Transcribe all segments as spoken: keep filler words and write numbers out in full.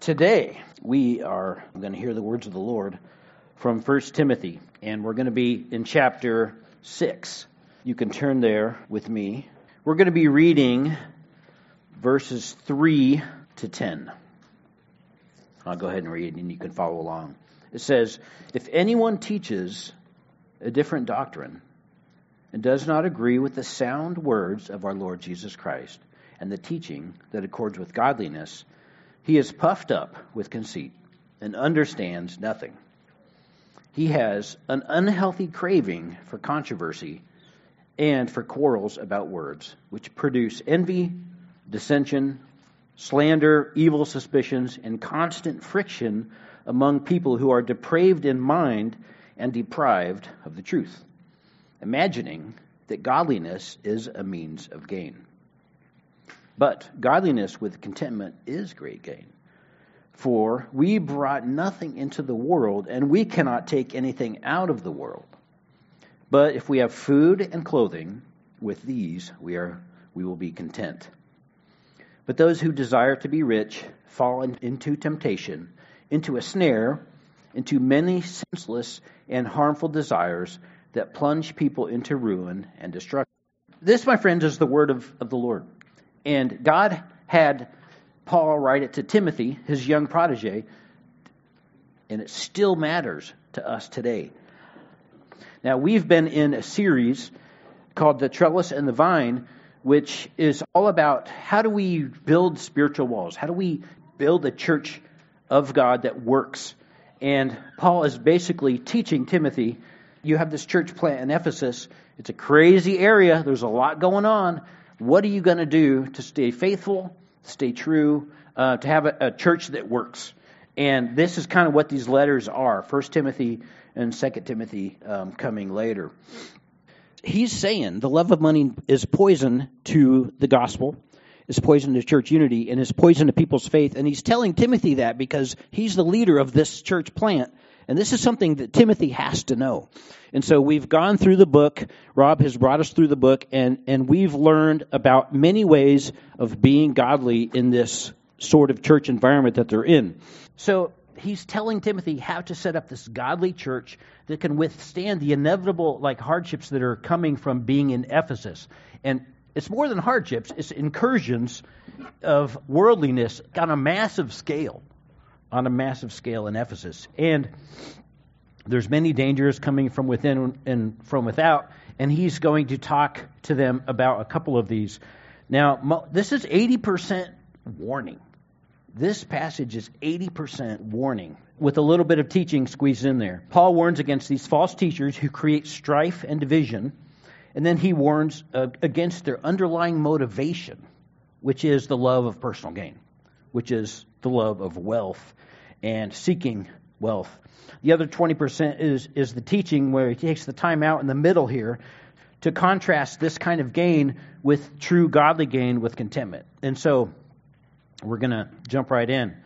Today, we are going to hear the words of the Lord from First Timothy, and we're going to be in chapter six. You can turn there with me. We're going to be reading verses three to ten. I'll go ahead and read, and you can follow along. It says, "If anyone teaches a different doctrine and does not agree with the sound words of our Lord Jesus Christ and the teaching that accords with godliness, he is puffed up with conceit and understands nothing. He has an unhealthy craving for controversy and for quarrels about words, which produce envy, dissension, slander, evil suspicions, and constant friction among people who are depraved in mind and deprived of the truth, imagining that godliness is a means of gain. But godliness with contentment is great gain. For we brought nothing into the world, and we cannot take anything out of the world. But if we have food and clothing, with these we are we will be content. But those who desire to be rich fall into temptation, into a snare, into many senseless and harmful desires that plunge people into ruin and destruction." This, my friends, is the word of, of the Lord. And God had Paul write it to Timothy, his young protege, and it still matters to us today. Now, we've been in a series called The Trellis and the Vine, which is all about how do we build spiritual walls? How do we build a church of God that works? And Paul is basically teaching Timothy, you have this church plant in Ephesus. It's a crazy area. There's a lot going on. What are you going to do to stay faithful, stay true, uh, to have a, a church that works? And this is kind of what these letters are, First Timothy and Second Timothy um, coming later. He's saying the love of money is poison to the gospel, is poison to church unity, and is poison to people's faith. And he's telling Timothy that because he's the leader of this church plant. And this is something that Timothy has to know. And so we've gone through the book. Rob has brought us through the book, and, and we've learned about many ways of being godly in this sort of church environment that they're in. So he's telling Timothy how to set up this godly church that can withstand the inevitable like hardships that are coming from being in Ephesus. And it's more than hardships, it's incursions of worldliness on a massive scale. on a massive scale in Ephesus. And there's many dangers coming from within and from without, and he's going to talk to them about a couple of these. Now, this is eighty percent warning. This passage is eighty percent warning, with a little bit of teaching squeezed in there. Paul warns against these false teachers who create strife and division, and then he warns uh, against their underlying motivation, which is the love of personal gain, which is the love of wealth and seeking wealth. The other twenty percent is, is the teaching where he takes the time out in the middle here to contrast this kind of gain with true godly gain with contentment. And so we're going to jump right in.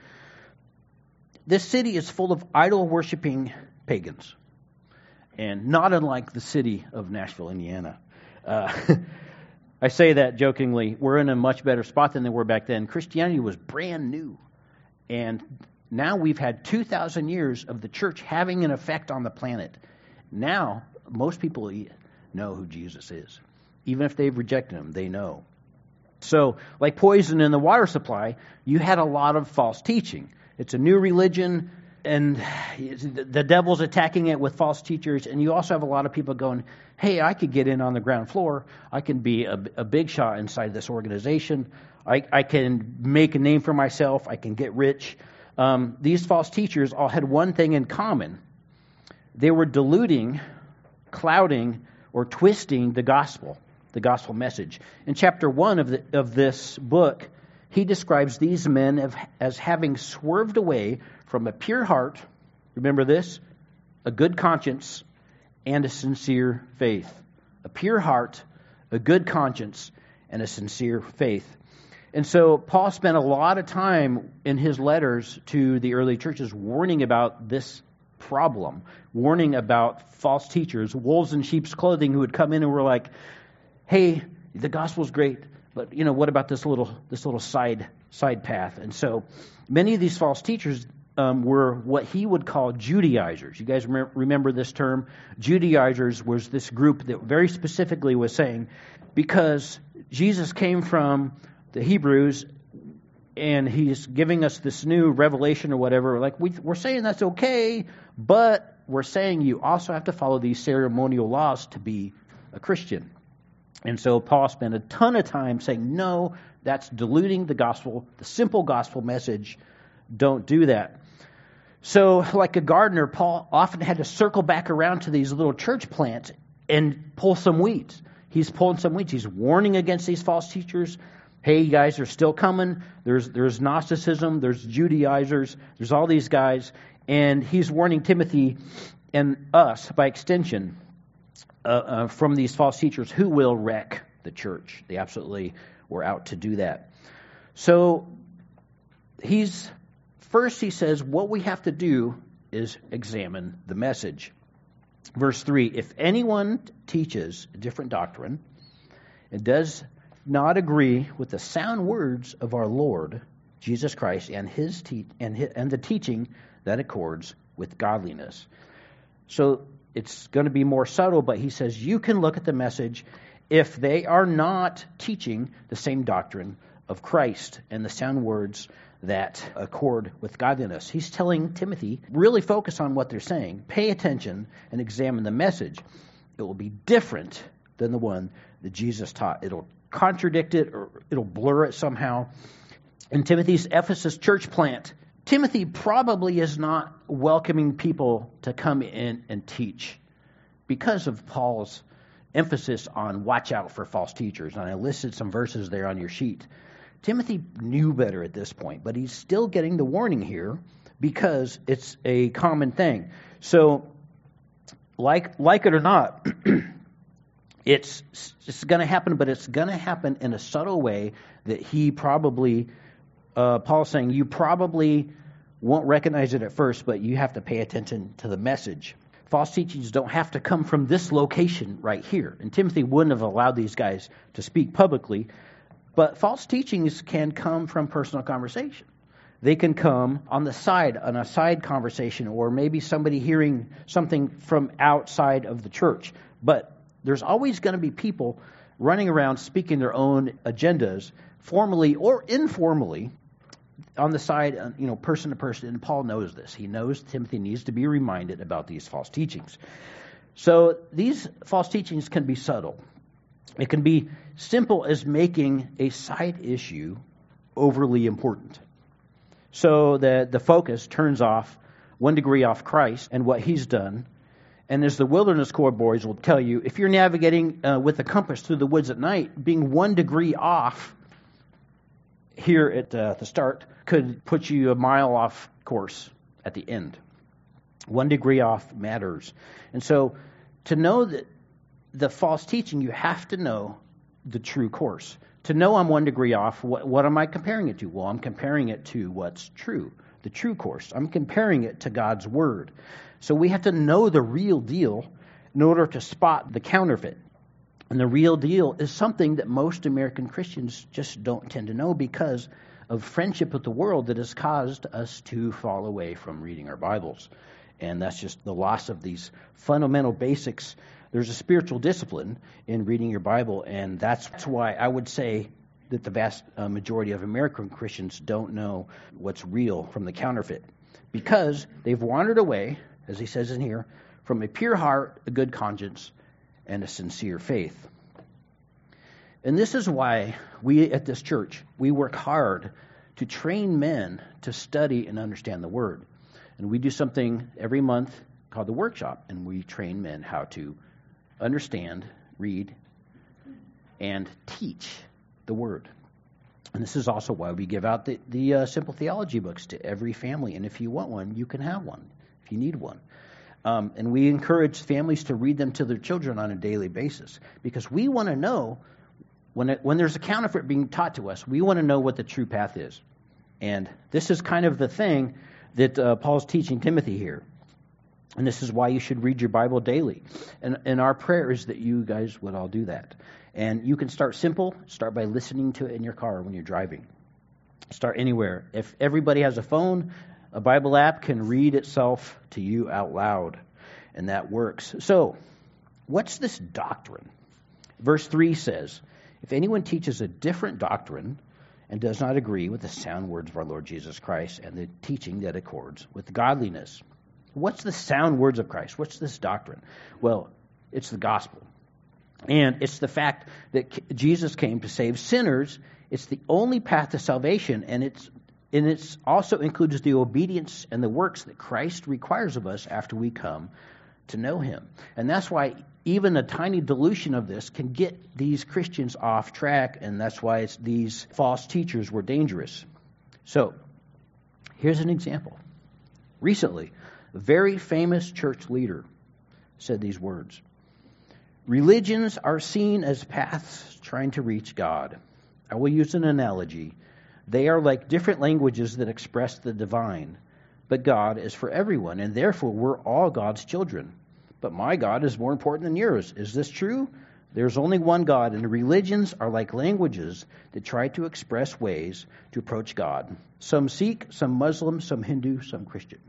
This city is full of idol-worshiping pagans, and not unlike the city of Nashville, Indiana. Uh, I say that jokingly. We're in a much better spot than they were back then. Christianity was brand new. And now we've had two thousand years of the church having an effect on the planet. Now, most people know who Jesus is. Even if they've rejected him, they know. So, like poison in the water supply, you had a lot of false teaching. It's a new religion, and the devil's attacking it with false teachers. And you also have a lot of people going, hey, I could get in on the ground floor. I can be a, a big shot inside this organization. I, I can make a name for myself. I can get rich. Um, these false teachers all had one thing in common. They were diluting, clouding, or twisting the gospel, the gospel message. In chapter one of the, of this book, he describes these men as, as having swerved away from a pure heart, remember this, a good conscience, and a sincere faith. A pure heart, a good conscience, and a sincere faith. And so Paul spent a lot of time in his letters to the early churches warning about this problem, warning about false teachers, wolves in sheep's clothing who would come in and were like, hey, the gospel's great, but you know, what about this little this little side side path. And so many of these false teachers um, were what he would call Judaizers. You guys rem- remember this term? Judaizers was this group that very specifically was saying, because Jesus came from the Hebrews and he's giving us this new revelation or whatever, like we, we're saying that's okay, but we're saying you also have to follow these ceremonial laws to be a Christian. And so Paul spent a ton of time saying, no, that's diluting the gospel, the simple gospel message. Don't do that. So like a gardener, Paul often had to circle back around to these little church plants and pull some weeds. He's pulling some weeds. He's warning against these false teachers. Hey, you guys are still coming. There's there's Gnosticism. There's Judaizers. There's all these guys. And he's warning Timothy and us, by extension, uh, uh, from these false teachers who will wreck the church. They absolutely were out to do that. So he's first he says what we have to do is examine the message. Verse three, if anyone teaches a different doctrine and does not agree with the sound words of our Lord Jesus Christ and his te- and his, and the teaching that accords with godliness. So it's going to be more subtle, but he says you can look at the message if they are not teaching the same doctrine of Christ and the sound words that accord with godliness. He's telling Timothy, really focus on what they're saying, pay attention, and examine the message. It will be different than the one that Jesus taught. It'll contradict it, or it'll blur it somehow. In Timothy's Ephesus church plant, Timothy probably is not welcoming people to come in and teach because of Paul's emphasis on watch out for false teachers. And I listed some verses there on your sheet. Timothy knew better at this point, but he's still getting the warning here because it's a common thing. So, like like it or not, it's it's going to happen, but it's going to happen in a subtle way that he probably, uh, Paul's saying, you probably won't recognize it at first, but you have to pay attention to the message. False teachings don't have to come from this location right here. And Timothy wouldn't have allowed these guys to speak publicly. But false teachings can come from personal conversation. They can come on the side, on a side conversation, or maybe somebody hearing something from outside of the church. But there's always going to be people running around speaking their own agendas, formally or informally, on the side, you know, person to person. And Paul knows this. He knows Timothy needs to be reminded about these false teachings. So these false teachings can be subtle. It can be simple as making a side issue overly important. So that the focus turns off one degree off Christ and what he's done. And as the Wilderness Corps boys will tell you, if you're navigating uh, with a compass through the woods at night, being one degree off here at uh, the start could put you a mile off course at the end. One degree off matters. And so to know that the false teaching, you have to know the true course. To know I'm one degree off, what, what am I comparing it to? Well, I'm comparing it to what's true, the true course. I'm comparing it to God's Word. So we have to know the real deal in order to spot the counterfeit. And the real deal is something that most American Christians just don't tend to know because of friendship with the world that has caused us to fall away from reading our Bibles. And that's just the loss of these fundamental basics. There's a spiritual discipline in reading your Bible, and that's why I would say that the vast uh, majority of American Christians don't know what's real from the counterfeit, because they've wandered away, as he says in here, from a pure heart, a good conscience, and a sincere faith. And this is why we at this church, we work hard to train men to study and understand the Word. And we do something every month called the workshop, and we train men how to understand, read, and teach the Word. And this is also why we give out the, the uh, simple theology books to every family. And if you want one, you can have one if you need one. Um, and we encourage families to read them to their children on a daily basis, because we want to know when it, when there's a counterfeit being taught to us, we want to know what the true path is. And this is kind of the thing that uh, Paul's teaching Timothy here. And this is why you should read your Bible daily. And, and our prayer is that you guys would all do that. And you can start simple. Start by listening to it in your car when you're driving. Start anywhere. If everybody has a phone, a Bible app can read itself to you out loud, and that works. So, what's this doctrine? Verse three says, if anyone teaches a different doctrine and does not agree with the sound words of our Lord Jesus Christ and the teaching that accords with godliness. What's the sound words of Christ? What's this doctrine? Well, it's the gospel. And it's the fact that Jesus came to save sinners. It's the only path to salvation, and it's and it also includes the obedience and the works that Christ requires of us after we come to know him. And that's why even a tiny dilution of this can get these Christians off track, and that's why it's, these false teachers were dangerous. So, here's an example. Recently, a very famous church leader said these words. Religions are seen as paths trying to reach God. I will use an analogy. They are like different languages that express the divine. But God is for everyone, and therefore we're all God's children. But my God is more important than yours. Is this true? There's only one God, and religions are like languages that try to express ways to approach God. Some Sikh, some Muslim, some Hindu, some Christian.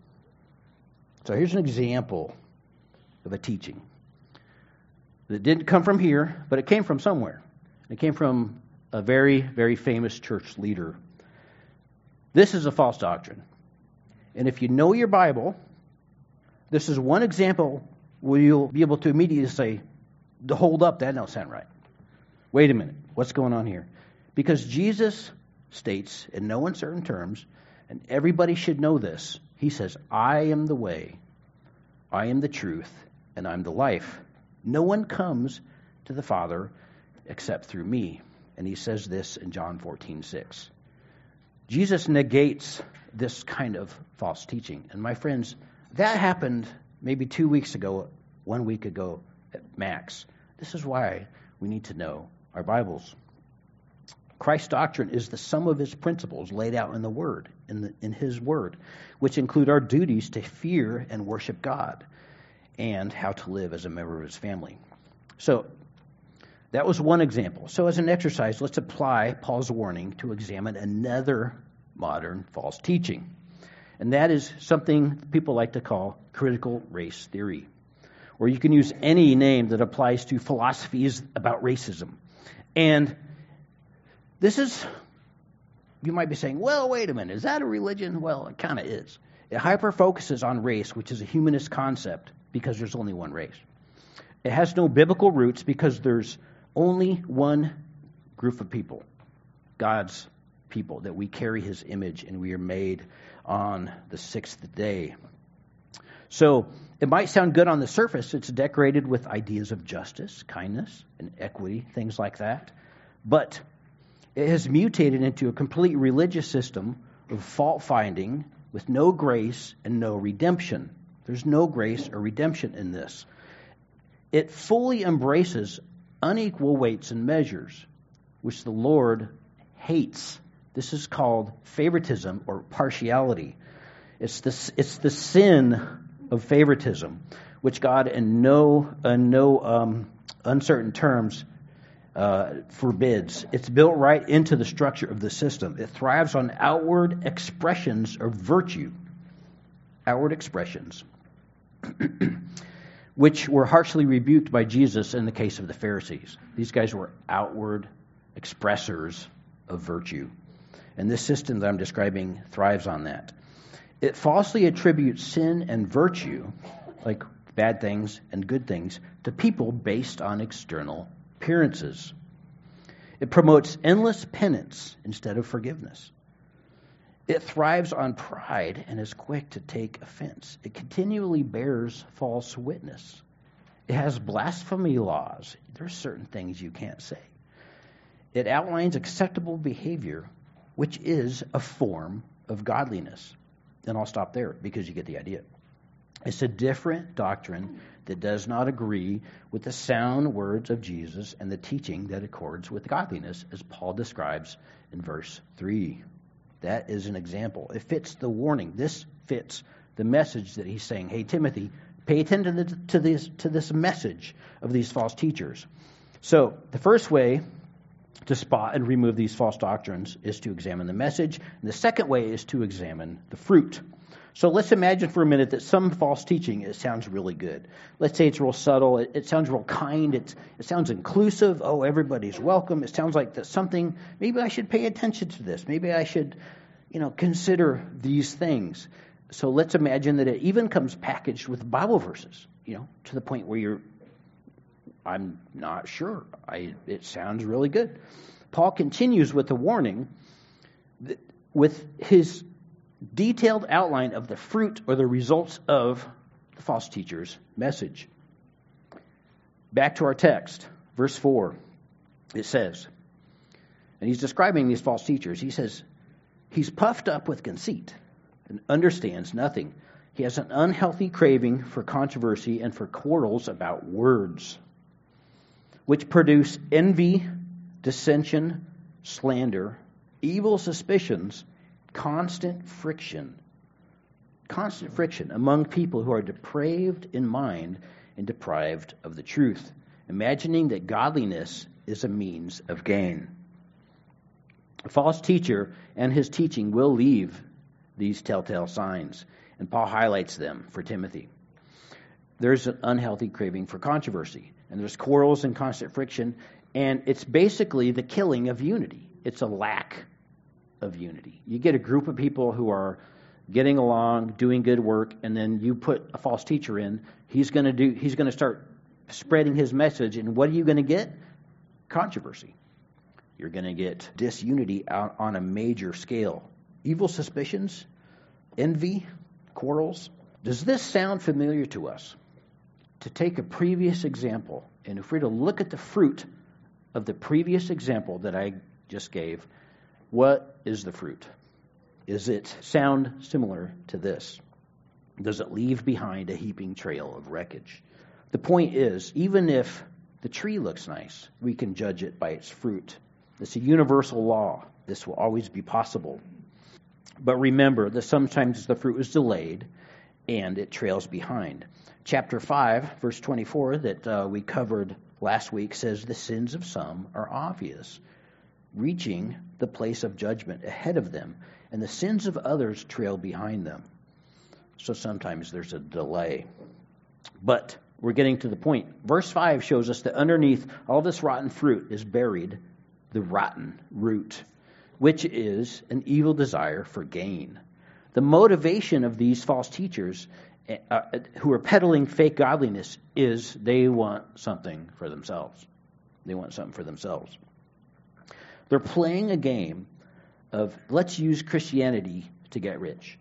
So here's an example of a teaching that didn't come from here, but it came from somewhere. It came from a very, very famous church leader. This is a false doctrine. And if you know your Bible, this is one example where you'll be able to immediately say, hold up, that don't sound right. Wait a minute, what's going on here? Because Jesus states in no uncertain terms, and everybody should know this, he says, I am the way, I am the truth, and I'm the life. No one comes to the Father except through me. And he says this in John fourteen six. Jesus negates this kind of false teaching. And my friends, that happened maybe two weeks ago, one week ago at max. This is why we need to know our Bibles. Christ's doctrine is the sum of his principles laid out in the Word, in, the, in his Word, which include our duties to fear and worship God and how to live as a member of his family. So, that was one example. So as an exercise, let's apply Paul's warning to examine another modern false teaching. And that is something people like to call critical race theory. Or you can use any name that applies to philosophies about racism. And this is, you might be saying, well, wait a minute, is that a religion? Well, it kind of is. It hyper-focuses on race, which is a humanist concept, because there's only one race. It has no biblical roots because there's only one group of people, God's people, that we carry his image and we are made on the sixth day. So it might sound good on the surface. It's decorated with ideas of justice, kindness, and equity, things like that. But it has mutated into a complete religious system of fault-finding with no grace and no redemption. There's no grace or redemption in this. It fully embraces unequal weights and measures, which the Lord hates. This is called favoritism or partiality. It's the, it's the sin of favoritism, which God in no, in no um, uncertain terms uh, forbids. It's built right into the structure of the system. It thrives on outward expressions of virtue. Outward expressions. Which were harshly rebuked by Jesus in the case of the Pharisees. These guys were outward expressors of virtue. And this system that I'm describing thrives on that. It falsely attributes sin and virtue, like bad things and good things, to people based on external appearances. It promotes endless penance instead of forgiveness. It thrives on pride and is quick to take offense. It continually bears false witness. It has blasphemy laws. There's certain things you can't say. It outlines acceptable behavior, which is a form of godliness. And I'll stop there because you get the idea. It's a different doctrine that does not agree with the sound words of Jesus and the teaching that accords with godliness, as Paul describes in verse three. That is an example. It fits the warning. This fits the message that he's saying. Hey, Timothy, pay attention to this, to this message of these false teachers. So the first way to spot and remove these false doctrines is to examine the message. And the second way is to examine the fruit. So let's imagine for a minute that some false teaching, it sounds really good. Let's say it's real subtle. It, it sounds real kind. It's, it sounds inclusive. Oh, everybody's welcome. It sounds like that's something, maybe I should pay attention to this. Maybe I should, you know, consider these things. So let's imagine that it even comes packaged with Bible verses, you know, to the point where you're, I'm not sure. I, it sounds really good. Paul continues with the warning that with his detailed outline of the fruit or the results of the false teacher's message. Back to our text, verse four. It says, and he's describing these false teachers. He says, he's puffed up with conceit and understands nothing. He has an unhealthy craving for controversy and for quarrels about words, which produce envy, dissension, slander, evil suspicions, constant friction. Constant friction among people who are depraved in mind and deprived of the truth, imagining that godliness is a means of gain. A false teacher and his teaching will leave these telltale signs, and Paul highlights them for Timothy. There's an unhealthy craving for controversy, and there's quarrels and constant friction, and it's basically the killing of unity. It's a lack of unity. You get a group of people who are getting along, doing good work, and then you put a false teacher in. He's going to do. He's going to start spreading his message, and what are you going to get? Controversy. You're going to get disunity out on a major scale. Evil suspicions, envy, quarrels. Does this sound familiar to us? To take a previous example, and if we're to look at the fruit of the previous example that I just gave, what is the fruit? Is it sound similar to this? Does it leave behind a heaping trail of wreckage? The point is, even if the tree looks nice, we can judge it by its fruit. It's a universal law. This will always be possible. But remember that sometimes the fruit is delayed and it trails behind. Chapter five, verse twenty-four, that uh, we covered last week, says the sins of some are obvious, reaching the place of judgment ahead of them, and the sins of others trail behind them. So sometimes there's a delay. But we're getting to the point. Verse five shows us that underneath all this rotten fruit is buried the rotten root, which is an evil desire for gain. The motivation of these false teachers uh, who are peddling fake godliness is they want something for themselves. They want something for themselves. They're playing a game of let's use Christianity to get rich.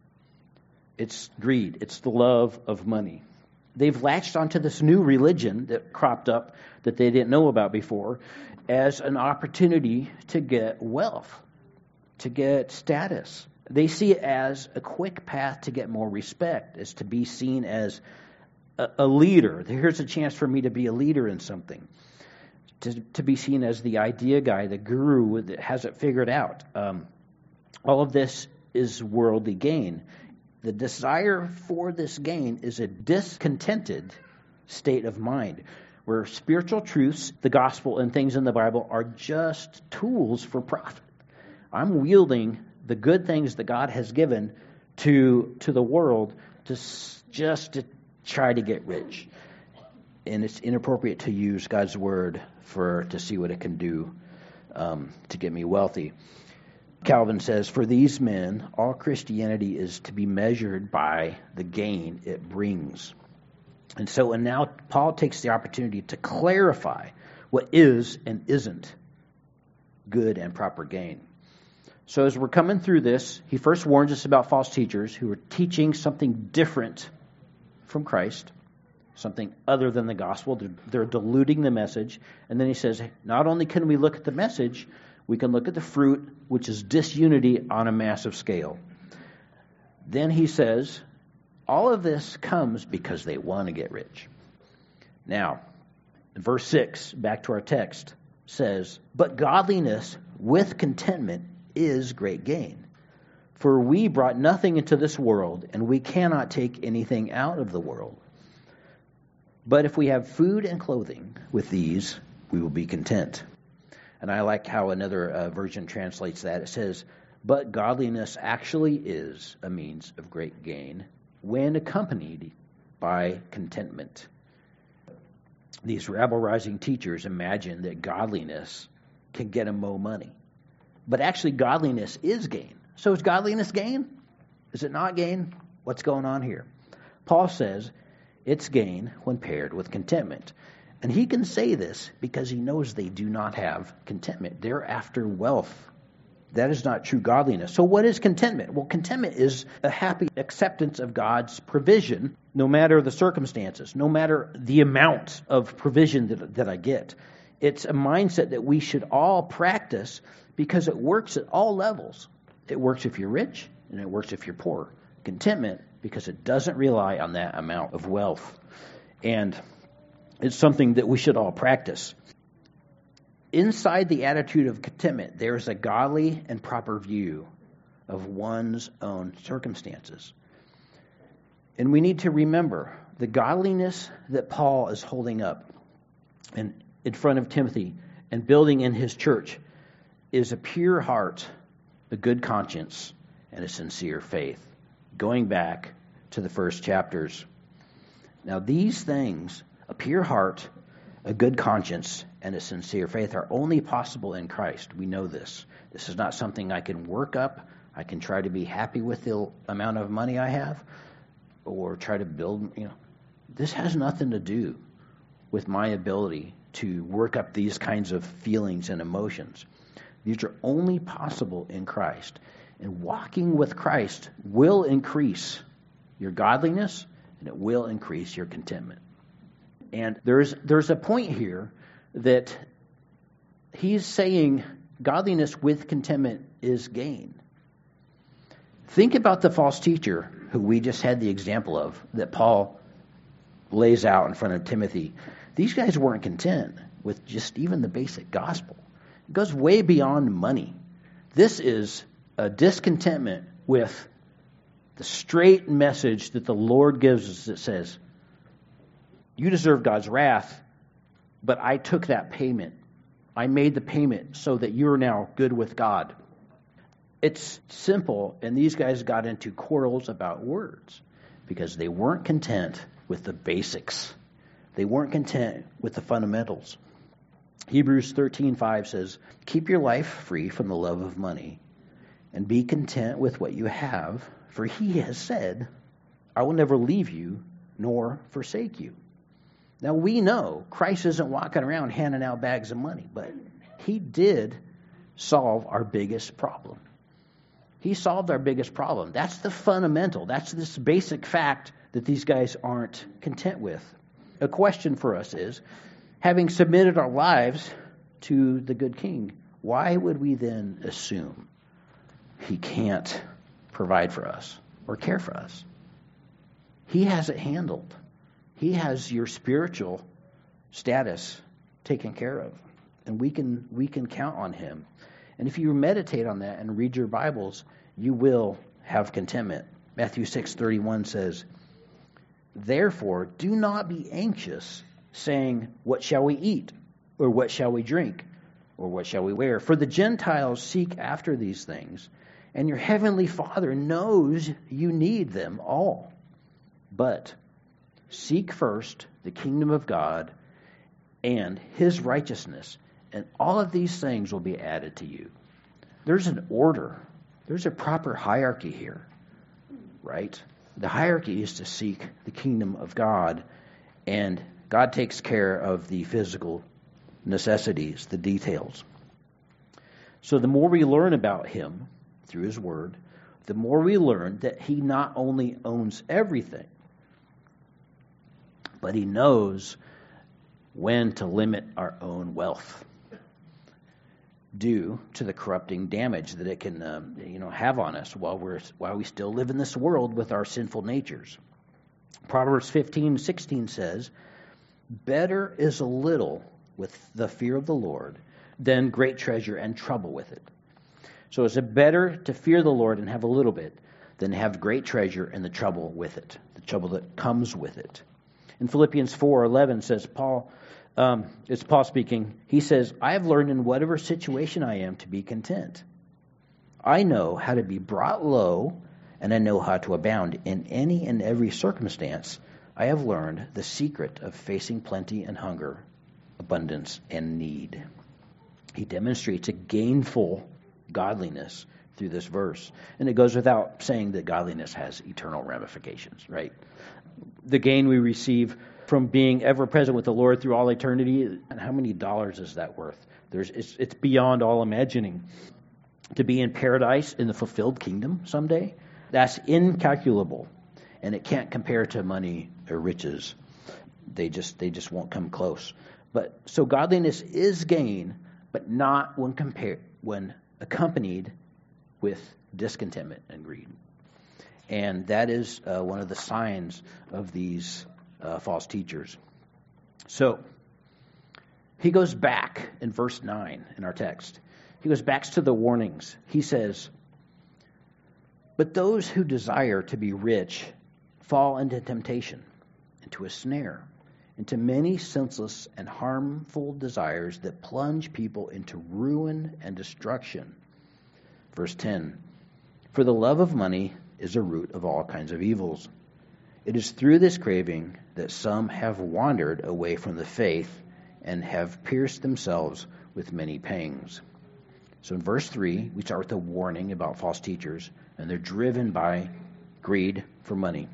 It's greed. It's the love of money. They've latched onto this new religion that cropped up that they didn't know about before as an opportunity to get wealth, to get status. They see it as a quick path to get more respect, as to be seen as a, a leader. Here's a chance for me to be a leader in something, to, to be seen as the idea guy, the guru that has it figured out. Um, all of this is worldly gain. The desire for this gain is a discontented state of mind, where spiritual truths, the gospel, and things in the Bible are just tools for profit. I'm wielding the good things that God has given to to the world to just to try to get rich, and it's inappropriate to use God's word for to see what it can do um, to get me wealthy. Calvin says, for these men, all Christianity is to be measured by the gain it brings. And so, and now Paul takes the opportunity to clarify what is and isn't good and proper gain. So as we're coming through this, he first warns us about false teachers who are teaching something different from Christ, something other than the gospel. They're, they're diluting the message. And then he says, not only can we look at the message, we can look at the fruit, which is disunity on a massive scale. Then he says, all of this comes because they want to get rich. Now, in verse six, back to our text, says, but godliness with contentment is great gain. For we brought nothing into this world, and we cannot take anything out of the world. But if we have food and clothing, with these we will be content. And I like how another uh, version translates that. It says, but godliness actually is a means of great gain when accompanied by contentment. These rabble-rousing teachers imagine that godliness can get them more money. But actually, godliness is gain. So is godliness gain? Is it not gain? What's going on here? Paul says it's gain when paired with contentment. And he can say this because he knows they do not have contentment. They're after wealth. That is not true godliness. So what is contentment? Well, contentment is a happy acceptance of God's provision, no matter the circumstances, no matter the amount of provision that, that I get. It's a mindset that we should all practice because it works at all levels. It works if you're rich, and it works if you're poor. Contentment, because it doesn't rely on that amount of wealth. And it's something that we should all practice. Inside the attitude of contentment, there's a godly and proper view of one's own circumstances. And we need to remember the godliness that Paul is holding up in, in front of Timothy and building in his church is a pure heart, a good conscience, and a sincere faith. Going back to the first chapters. Now these things, a pure heart, a good conscience, and a sincere faith are only possible in Christ. We know this. This is not something I can work up. I can try to be happy with the amount of money I have or try to build, you know. This has nothing to do with my ability to work up these kinds of feelings and emotions. These are only possible in Christ. And walking with Christ will increase your godliness and it will increase your contentment. And there's there's a point here that he's saying godliness with contentment is gain. Think about the false teacher who we just had the example of that Paul lays out in front of Timothy. These guys weren't content with just even the basic gospel. It goes way beyond money. This is a discontentment with the straight message that the Lord gives us that says, you deserve God's wrath, but I took that payment. I made the payment so that you're now good with God. It's simple, and these guys got into quarrels about words because they weren't content with the basics. They weren't content with the fundamentals. Hebrews thirteen five says, keep your life free from the love of money and be content with what you have, for he has said, I will never leave you nor forsake you. Now we know Christ isn't walking around handing out bags of money, but he did solve our biggest problem. He solved our biggest problem. That's the fundamental. That's this basic fact that these guys aren't content with. A question for us is, having submitted our lives to the good King, why would we then assume he can't provide for us or care for us? He has it handled. He has your spiritual status taken care of. And we can we can count on him. And if you meditate on that and read your Bibles, you will have contentment. Matthew six thirty-one says, therefore, do not be anxious, saying, what shall we eat? Or what shall we drink? Or what shall we wear? For the Gentiles seek after these things, and your heavenly Father knows you need them all. But seek first the kingdom of God and his righteousness, and all of these things will be added to you. There's an order. There's a proper hierarchy here, right? The hierarchy is to seek the kingdom of God, and God takes care of the physical necessities, the details. So the more we learn about him through his word, the more we learn that he not only owns everything, but he knows when to limit our own wealth due to the corrupting damage that it can um, you know, have on us while we're while we still live in this world with our sinful natures. Proverbs fifteen sixteen says, better is a little with the fear of the Lord than great treasure and trouble with it. So is it better to fear the Lord and have a little bit than have great treasure and the trouble with it, the trouble that comes with it? In Philippians four eleven says, Paul Um, it's Paul speaking. He says, I have learned in whatever situation I am to be content. I know how to be brought low, and I know how to abound. In any and every circumstance, I have learned the secret of facing plenty and hunger, abundance and need. He demonstrates a gainful godliness through this verse. And it goes without saying that godliness has eternal ramifications, right? The gain we receive from being ever present with the Lord through all eternity, and how many dollars is that worth? There's, it's, it's beyond all imagining. To be in paradise in the fulfilled kingdom someday, that's incalculable, and it can't compare to money or riches. They just they just won't come close. But so godliness is gain, but not when compared when accompanied with discontentment and greed. And that is uh, one of the signs of these uh, false teachers. So he goes back in verse nine in our text. He goes back to the warnings. He says, but those who desire to be rich fall into temptation, into a snare, into many senseless and harmful desires that plunge people into ruin and destruction. Verse ten, for the love of money is a root of all kinds of evils. It is through this craving that some have wandered away from the faith and have pierced themselves with many pangs. So in verse three, we start with a warning about false teachers, and they're driven by greed for money.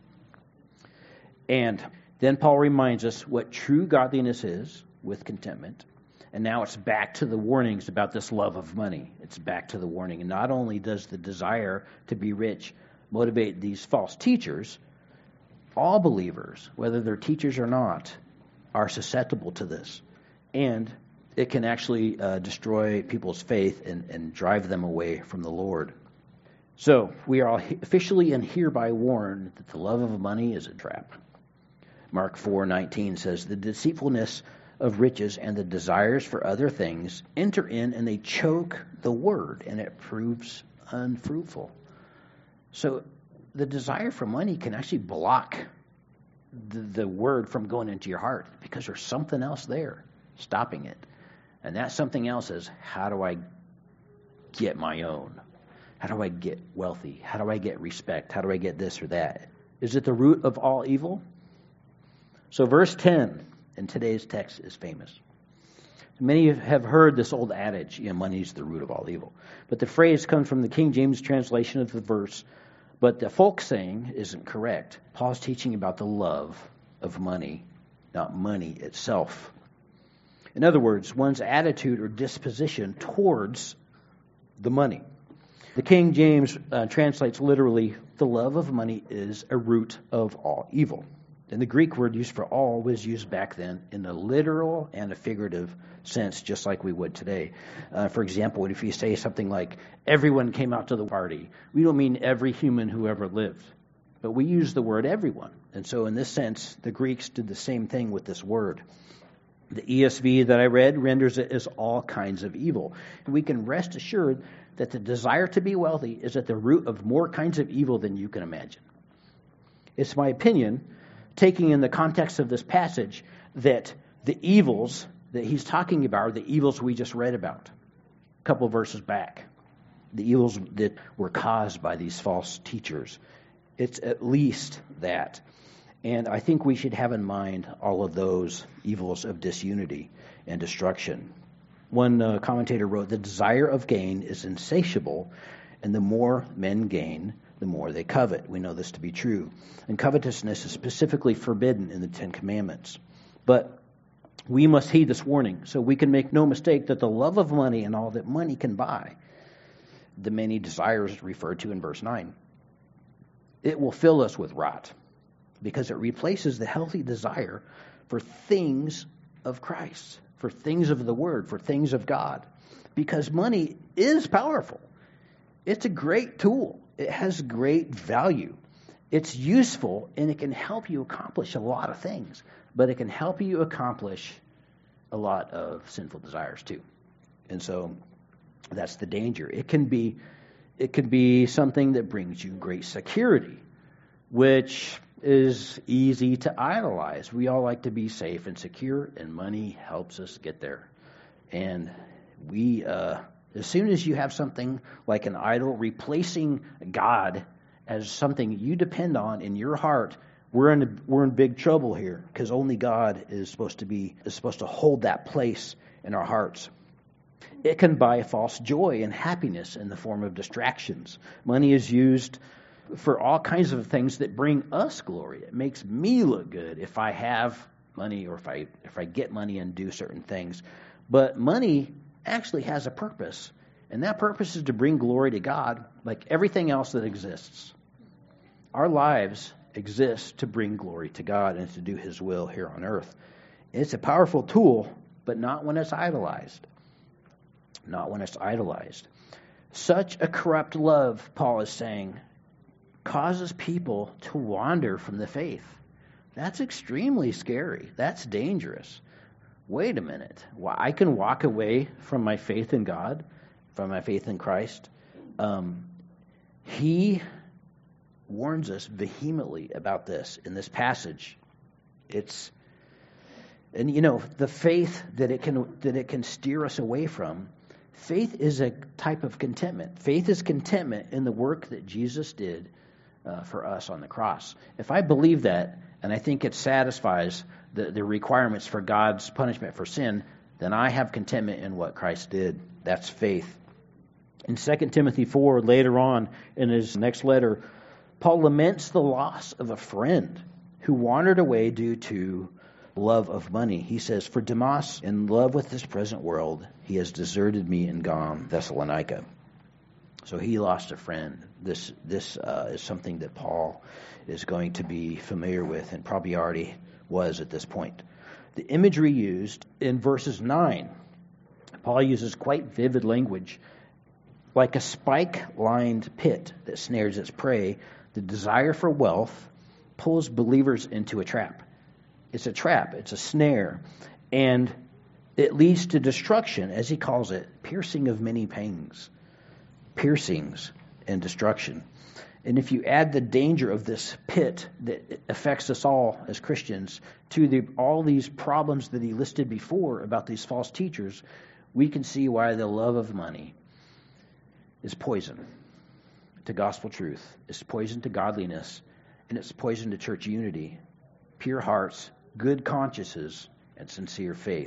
And then Paul reminds us what true godliness is with contentment. And now it's back to the warnings about this love of money. It's back to the warning. And not only does the desire to be rich motivate these false teachers, all believers, whether they're teachers or not, are susceptible to this. And it can actually uh, destroy people's faith and, and drive them away from the Lord. So we are officially and hereby warned that the love of money is a trap. Mark four nineteen says, the deceitfulness of riches and the desires for other things enter in and they choke the word, and it proves unfruitful. So the desire for money can actually block the, the word from going into your heart because there's something else there stopping it. And that something else is, how do I get my own? How do I get wealthy? How do I get respect? How do I get this or that? Is it the root of all evil? So verse ten in today's text is famous. Many have heard this old adage, you know, money is the root of all evil. But the phrase comes from the King James translation of the verse, but the folk saying isn't correct. Paul's teaching about the love of money, not money itself. In other words, one's attitude or disposition towards the money. The King James uh, translates literally, the love of money is a root of all evil. And the Greek word used for all was used back then in a literal and a figurative sense, just like we would today. Uh, for example, if you say something like, everyone came out to the party, we don't mean every human who ever lived, but we use the word everyone. And so in this sense, the Greeks did the same thing with this word. The E S V that I read renders it as all kinds of evil. And we can rest assured that the desire to be wealthy is at the root of more kinds of evil than you can imagine. It's my opinion, taking in the context of this passage, that the evils that he's talking about are the evils we just read about a couple of verses back. The evils that were caused by these false teachers. It's at least that. And I think we should have in mind all of those evils of disunity and destruction. One uh, commentator wrote, the desire of gain is insatiable, and the more men gain, the more they covet. We know this to be true. And covetousness is specifically forbidden in the Ten Commandments. But we must heed this warning so we can make no mistake that the love of money and all that money can buy, the many desires referred to in verse nine, it will fill us with rot because it replaces the healthy desire for things of Christ, for things of the Word, for things of God. Because money is powerful. It's a great tool. It has great value. It's useful, and it can help you accomplish a lot of things. But it can help you accomplish a lot of sinful desires too. And so that's the danger. It can be, it can be something that brings you great security, which is easy to idolize. We all like to be safe and secure, and money helps us get there. And we, uh, as soon as you have something like an idol replacing God as something you depend on in your heart, we're in a, we're in big trouble here, because only God is supposed to be is supposed to hold that place in our hearts. It can buy false joy and happiness in the form of distractions. Money is used for all kinds of things that bring us glory. It makes me look good if I have money, or if I if I get money and do certain things. But money actually has a purpose, and that purpose is to bring glory to God, like everything else that exists. Our lives exist to bring glory to God and to do His will here on earth. It's a powerful tool, but not when it's idolized. Not when it's idolized. Such a corrupt love, Paul is saying, causes people to wander from the faith. That's extremely scary. That's dangerous. Wait a minute. Well, I can walk away from my faith in God, from my faith in Christ. Um, he warns us vehemently about this in this passage. It's, and you know, the faith that it can that it can steer us away from. Faith is a type of contentment. Faith is contentment in the work that Jesus did uh, for us on the cross. If I believe that, and I think it satisfies the, the requirements for God's punishment for sin, then I have contentment in what Christ did. That's faith. In Second Timothy four, later on in his next letter, Paul laments the loss of a friend who wandered away due to love of money. He says, "For Demas, in love with this present world, he has deserted me and gone Thessalonica." So he lost a friend. This this uh, is something that Paul is going to be familiar with, and probably already was at this point. The imagery used in verses nine, Paul uses quite vivid language. Like a spike-lined pit that snares its prey, the desire for wealth pulls believers into a trap. It's a trap. It's a snare. And it leads to destruction, as he calls it, piercing of many pangs. Piercings and destruction. And if you add the danger of this pit that affects us all as Christians to the, all these problems that he listed before about these false teachers, we can see why the love of money is poison to gospel truth. It's poison to godliness, and it's poison to church unity, pure hearts, good consciences, and sincere faith.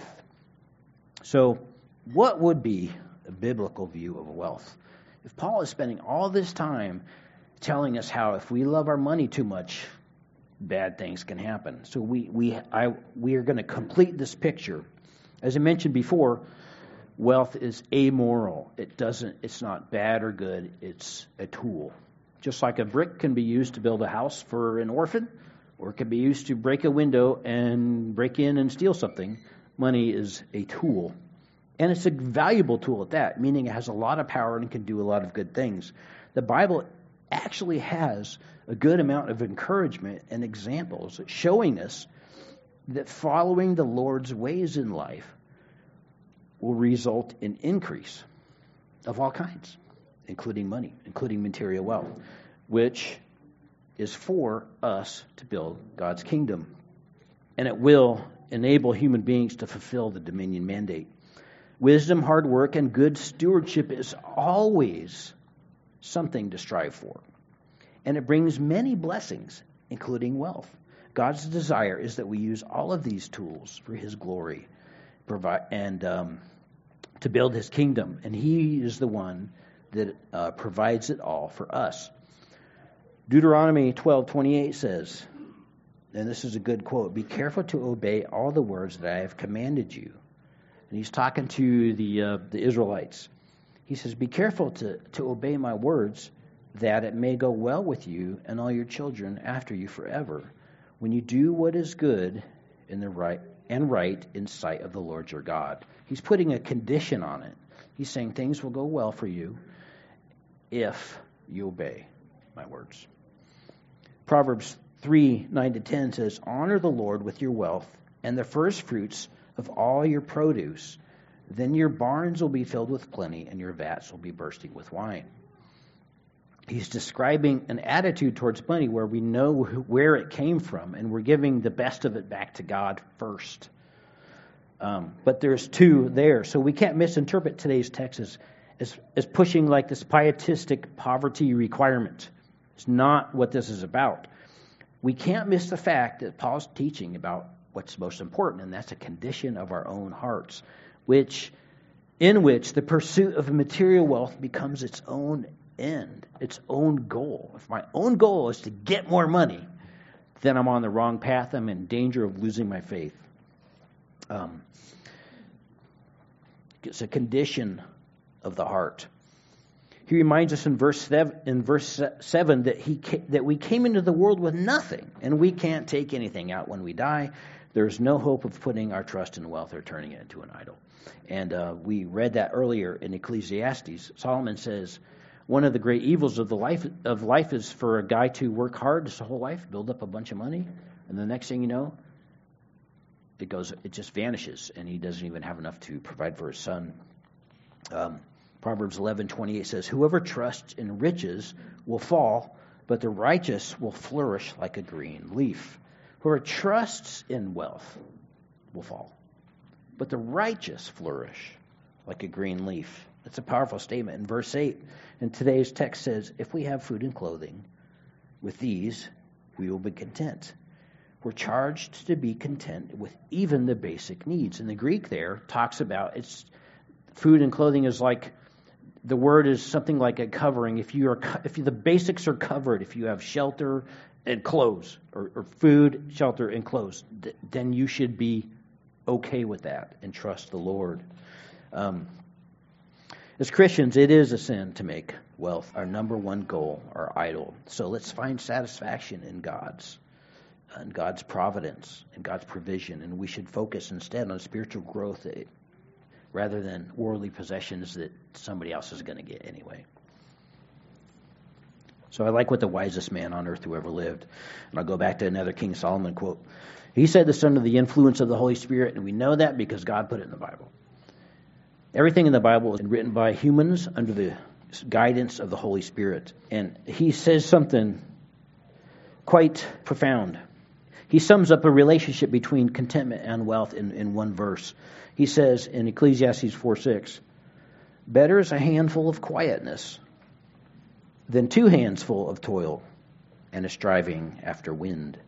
So, what would be a biblical view of wealth? If Paul is spending all this time telling us how if we love our money too much, bad things can happen. So we we I we are going to complete this picture. As I mentioned before, wealth is amoral. It doesn't it's not bad or good, it's a tool. Just like a brick can be used to build a house for an orphan, or it can be used to break a window and break in and steal something, money is a tool. And it's a valuable tool at that, meaning it has a lot of power and can do a lot of good things. The Bible actually has a good amount of encouragement and examples showing us that following the Lord's ways in life will result in increase of all kinds, including money, including material wealth, which is for us to build God's kingdom. And it will enable human beings to fulfill the dominion mandate. Wisdom, hard work, and good stewardship is always something to strive for. And it brings many blessings, including wealth. God's desire is that we use all of these tools for His glory, provide and um, to build His kingdom. And He is the one that uh, provides it all for us. Deuteronomy twelve twenty-eight says, and this is a good quote, "Be careful to obey all the words that I have commanded you." And he's talking to the uh, the Israelites. He says, "Be careful to, to obey my words, that it may go well with you and all your children after you forever, when you do what is good in the right and right in sight of the Lord your God." He's putting a condition on it. He's saying things will go well for you if you obey my words. Proverbs three, nine to ten says, "Honor the Lord with your wealth and the first fruits of all your produce. Then your barns will be filled with plenty and your vats will be bursting with wine." He's describing an attitude towards money where we know where it came from and we're giving the best of it back to God first. Um, but there's two there, so we can't misinterpret today's text as, as, as pushing like this pietistic poverty requirement. It's not what this is about. We can't miss the fact that Paul's teaching about what's most important, and that's a condition of our own hearts, which in which the pursuit of material wealth becomes its own end, its own goal. If my own goal is to get more money, then I'm on the wrong path. I'm in danger of losing my faith. Um, it's a condition of the heart. He reminds us in verse seven, in verse seven that he that we came into the world with nothing, and we can't take anything out when we die. There's no hope of putting our trust in wealth or turning it into an idol. And uh, we read that earlier in Ecclesiastes. Solomon says one of the great evils of the life of life is for a guy to work hard his whole life, build up a bunch of money, and the next thing you know, it goes, it just vanishes, and he doesn't even have enough to provide for his son. Um, Proverbs eleven twenty-eight says, "Whoever trusts in riches will fall, but the righteous will flourish like a green leaf." Whoever trusts in wealth will fall, but the righteous flourish like a green leaf. That's a powerful statement. In verse eight, in today's text says, "If we have food and clothing, with these we will be content." We're charged to be content with even the basic needs. And the Greek there talks about it's food and clothing is like, the word is something like a covering. If you are, if you, the basics are covered, if you have shelter and clothes, or, or food, shelter, and clothes, th- then you should be okay with that and trust the Lord. Um, as Christians, it is a sin to make wealth our number one goal, our idol. So let's find satisfaction in God's, in God's providence, and God's provision, and we should focus instead on spiritual growth rather than worldly possessions that somebody else is going to get anyway. So I like what the wisest man on earth who ever lived. And I'll go back to another King Solomon quote. He said this under the influence of the Holy Spirit, and we know that because God put it in the Bible. Everything in the Bible is written by humans under the guidance of the Holy Spirit. And he says something quite profound. He sums up a relationship between contentment and wealth in, in one verse. He says in Ecclesiastes four six, "Better is a handful of quietness than two hands full of toil and a striving after wind."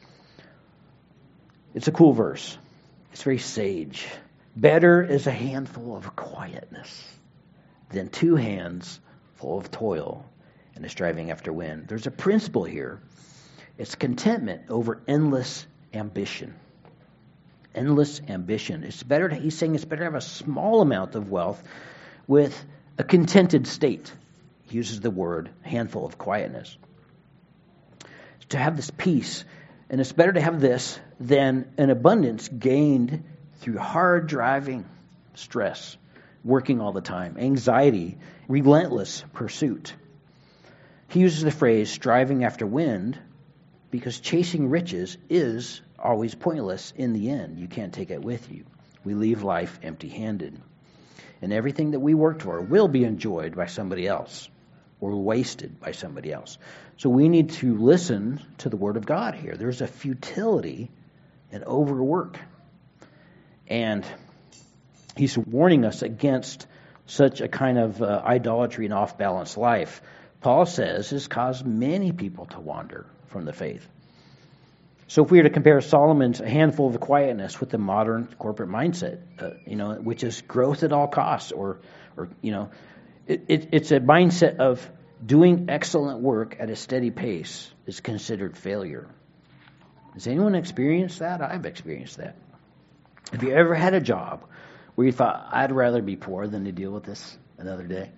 It's a cool verse. It's very sage. Better is a handful of quietness than two hands full of toil and a striving after wind. There's a principle here. It's contentment over endless ambition. Endless ambition. It's better to, he's saying it's better to have a small amount of wealth with a contented state. He uses the word handful of quietness. To have this peace. And it's better to have this than an abundance gained through hard driving, stress, working all the time, anxiety, relentless pursuit. He uses the phrase striving after wind because chasing riches is always pointless in the end. You can't take it with you. We leave life empty-handed. And everything that we worked for will be enjoyed by somebody else or wasted by somebody else. So we need to listen to the Word of God here. There's a futility in overwork. And he's warning us against such a kind of uh, idolatry and off-balance life. Paul says has caused many people to wander from the faith. So if we were to compare Solomon's handful of quietness with the modern corporate mindset, uh, you know, which is growth at all costs, or, or you know, it, it, it's a mindset of doing excellent work at a steady pace is considered failure. Has anyone experienced that? I've experienced that. Have you ever had a job where you thought, I'd rather be poor than to deal with this another day?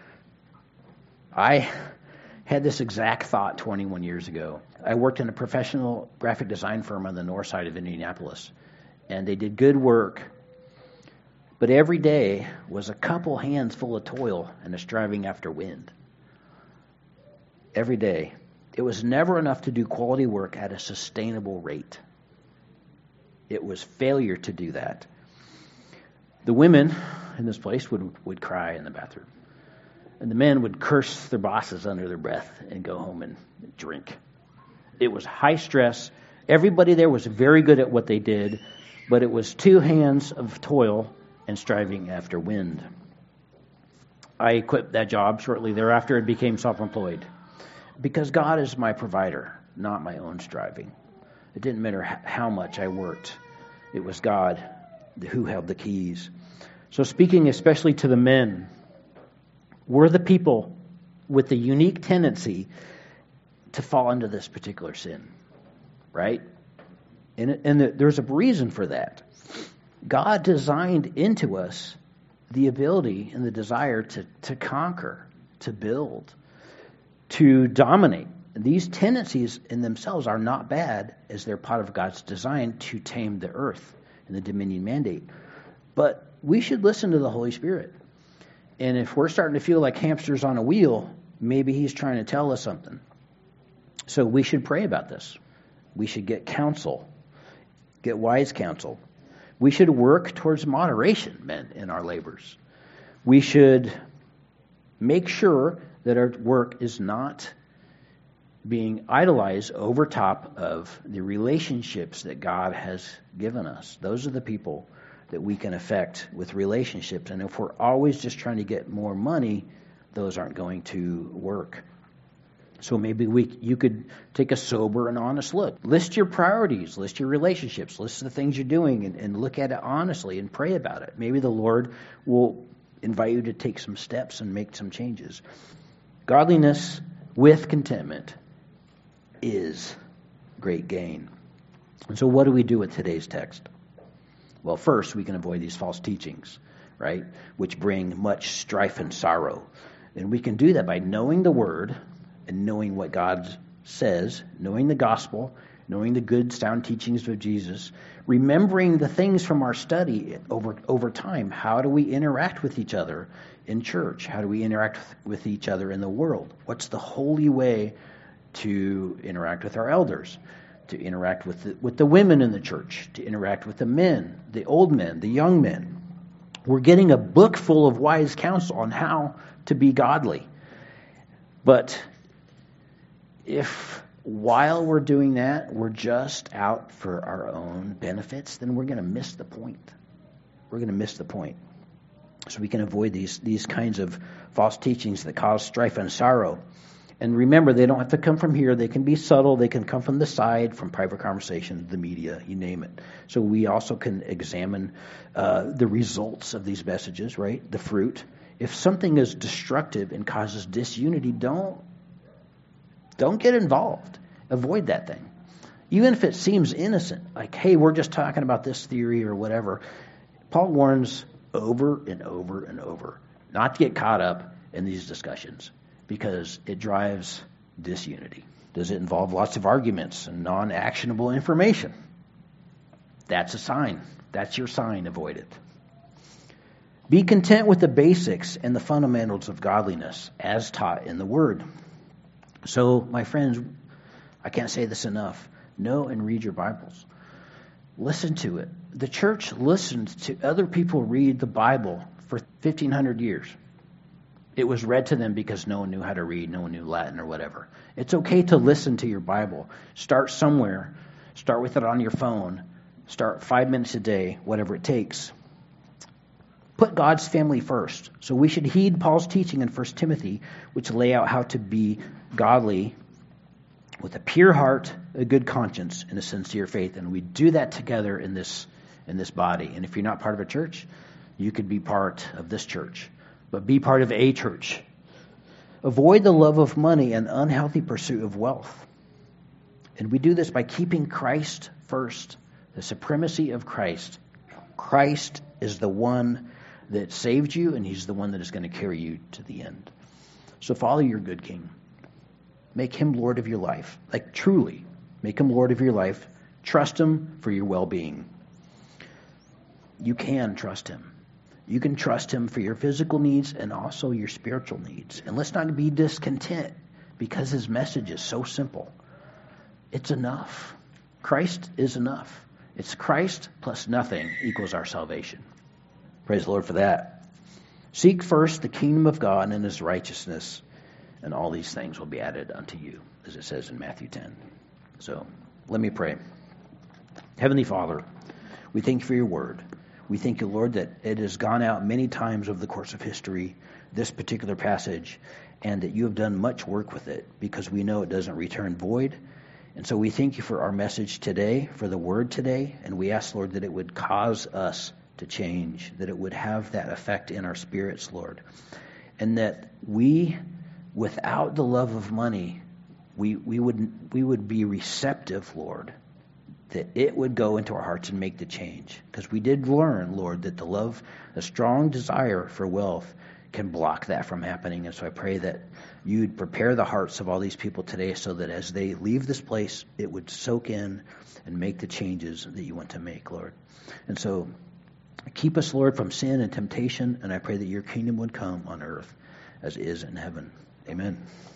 I had this exact thought twenty-one years ago. I worked in a professional graphic design firm on the north side of Indianapolis, and they did good work, but every day was a couple hands full of toil and a striving after wind. Every day. It was never enough to do quality work at a sustainable rate. It was failure to do that. The women in this place would, would cry in the bathroom. And the men would curse their bosses under their breath and go home and drink. It was high stress. Everybody there was very good at what they did, but it was two hands of toil and striving after wind. I quit that job shortly thereafter and became self-employed because God is my provider, not my own striving. It didn't matter how much I worked. It was God who held the keys. So speaking especially to the men, we're the people with the unique tendency to fall into this particular sin, right? And, and there's a reason for that. God designed into us the ability and the desire to, to conquer, to build, to dominate. And these tendencies in themselves are not bad as they're part of God's design to tame the earth and the dominion mandate. But we should listen to the Holy Spirit. And if we're starting to feel like hamsters on a wheel, maybe he's trying to tell us something. So we should pray about this. We should get counsel, get wise counsel. We should work towards moderation, men, in our labors. We should make sure that our work is not being idolized over top of the relationships that God has given us. Those are the people that we can affect with relationships. And if we're always just trying to get more money, those aren't going to work. So maybe we you could take a sober and honest look. List your priorities, list your relationships, list the things you're doing, and, and look at it honestly and pray about it. Maybe the Lord will invite you to take some steps and make some changes. Godliness with contentment is great gain. And so what do we do with today's text? Well, first, we can avoid these false teachings, right, which bring much strife and sorrow. And we can do that by knowing the Word and knowing what God says, knowing the gospel, knowing the good, sound teachings of Jesus, remembering the things from our study over, over time. How do we interact with each other in church? How do we interact with each other in the world? What's the holy way to interact with our elders, to interact with the, with the women in the church, to interact with the men, the old men, the young men? We're getting a book full of wise counsel on how to be godly. But if while we're doing that, we're just out for our own benefits, then we're going to miss the point. We're going to miss the point. So we can avoid these, these kinds of false teachings that cause strife and sorrow. And remember, they don't have to come from here. They can be subtle. They can come from the side, from private conversations, the media, you name it. So we also can examine uh, the results of these messages, right? The fruit. If something is destructive and causes disunity, don't don't get involved. Avoid that thing. Even if it seems innocent, like, hey, we're just talking about this theory or whatever. Paul warns over and over and over not to get caught up in these discussions because it drives disunity. Does it involve lots of arguments and non-actionable information? That's a sign. That's your sign. Avoid it. Be content with the basics and the fundamentals of godliness as taught in the Word. So, my friends, I can't say this enough. Know and read your Bibles. Listen to it. The church listened to other people read the Bible for fifteen hundred years. It was read to them because no one knew how to read, no one knew Latin or whatever. It's okay to listen to your Bible. Start somewhere. Start with it on your phone. Start five minutes a day, whatever it takes. Put God's family first. So we should heed Paul's teaching in First Timothy, which lay out how to be godly with a pure heart, a good conscience, and a sincere faith. And we do that together in this in this body. And if you're not part of a church, you could be part of this church. But be part of a church. Avoid the love of money and unhealthy pursuit of wealth. And we do this by keeping Christ first, the supremacy of Christ. Christ is the one that saved you, and he's the one that is going to carry you to the end. So follow your good King. Make him Lord of your life. Like truly, make him Lord of your life. Trust him for your well-being. You can trust him. You can trust him for your physical needs and also your spiritual needs. And let's not be discontent because his message is so simple. It's enough. Christ is enough. It's Christ plus nothing equals our salvation. Praise the Lord for that. Seek first the kingdom of God and his righteousness, and all these things will be added unto you, as it says in Matthew ten. So let me pray. Heavenly Father, we thank you for your word. We thank you, Lord, that it has gone out many times over the course of history, this particular passage, and that you have done much work with it, because we know it doesn't return void. And so we thank you for our message today, for the word today, and we ask, Lord, that it would cause us to change, that it would have that effect in our spirits, Lord, and that we, without the love of money, we we would we would be receptive, Lord, that it would go into our hearts and make the change. Because we did learn, Lord, that the love, the strong desire for wealth can block that from happening. And so I pray that you'd prepare the hearts of all these people today so that as they leave this place, it would soak in and make the changes that you want to make, Lord. And so keep us, Lord, from sin and temptation, and I pray that your kingdom would come on earth as it is in heaven. Amen.